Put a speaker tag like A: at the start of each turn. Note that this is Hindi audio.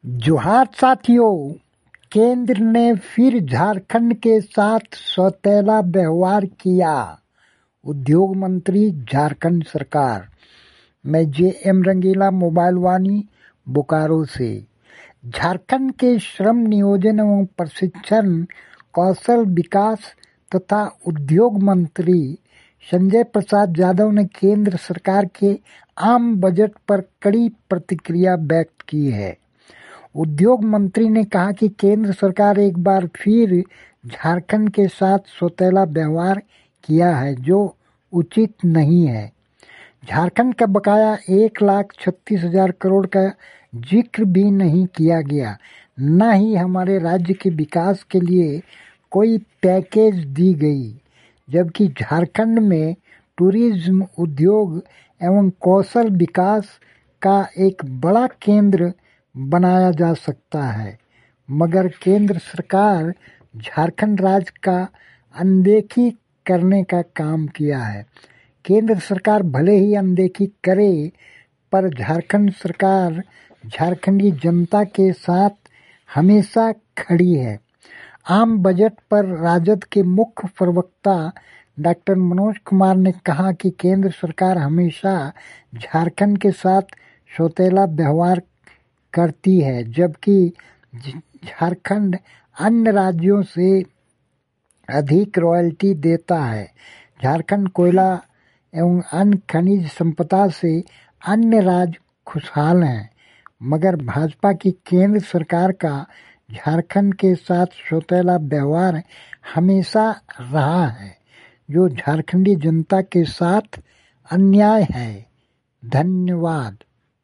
A: जोहार साथियों, केंद्र ने फिर झारखंड के साथ सौतेला व्यवहार किया। उद्योग मंत्री झारखंड सरकार। मैं जे.एम. रंगीला, मोबाइल वाणी, बोकारो से। झारखंड के श्रम नियोजन एवं प्रशिक्षण, कौशल विकास तथा उद्योग मंत्री संजय प्रसाद यादव ने केंद्र सरकार के आम बजट पर कड़ी प्रतिक्रिया व्यक्त की है। उद्योग मंत्री ने कहा कि केंद्र सरकार एक बार फिर झारखंड के साथ सौतेला व्यवहार किया है, जो उचित नहीं है। झारखंड का बकाया 1,36,000 करोड़ का जिक्र भी नहीं किया गया, न ही हमारे राज्य के विकास के लिए कोई पैकेज दी गई, जबकि झारखंड में टूरिज्म, उद्योग एवं कौशल विकास का एक बड़ा केंद्र बनाया जा सकता है, मगर केंद्र सरकार झारखंड राज्य का अनदेखी करने का काम किया है। केंद्र सरकार भले ही अनदेखी करे, पर झारखंड सरकार झारखंडी जनता के साथ हमेशा खड़ी है। आम बजट पर राजद के मुख्य प्रवक्ता डॉक्टर मनोज कुमार ने कहा कि केंद्र सरकार हमेशा झारखंड के साथ सौतेला व्यवहार करती है, जबकि झारखंड अन्य राज्यों से अधिक रॉयल्टी देता है। झारखंड कोयला एवं अन्य खनिज संपदा से अन्य राज्य खुशहाल हैं, मगर भाजपा की केंद्र सरकार का झारखंड के साथ सौतेला व्यवहार हमेशा रहा है, जो झारखंडी जनता के साथ अन्याय है। धन्यवाद।